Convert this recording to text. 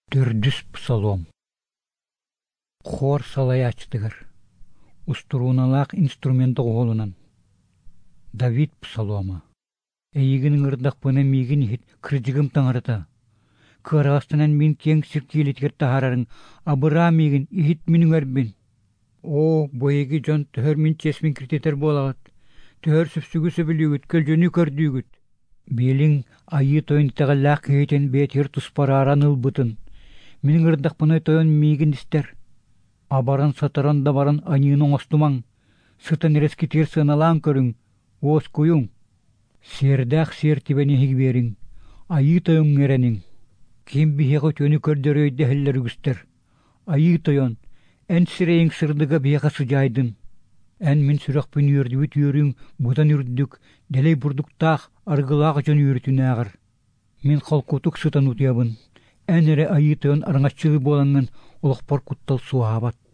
Төрдүс псалом. Хор салаячтыгар. Устуруналак инструменты голунан. Давид псалома. Эйигин ырдак пына мигин хит крыжыгым таңарыта. Кырастынан мин кең сиркилетгер тахарарын абыра мигин ихит минүңербин. О, бойеги жон төхөр мин чесмин критетер болагат. Төхөр сүпсүгү сөбүлүгүт, көлжөнү көрдүгүт. Белин айы тойын тағаллақ кейтен бетер туспараран ылбытын. Минин ырдак пына тойын мигин истер. Абаран сатаран да баран аньының остумаң. Сытын рескитер сыналан көрүң, оос куюң. Сердах сер тибени хигберин, айы тойын эренин. Кем бихеға төнү көрдөрөй дәхіллер үгістер. Айы тойын, ән сирейін сырдыға бихеға сыжайдын. Ән мен сүрақпын үрдүбіт үрің бұдан үрдүк, дәлей бұрдықтақ арғылақ жон үртін ағыр. Мен қалқутық сытан ұтыябын. Ән әрі айы тойын арыңатшылы боланын олықпар құттал суабат.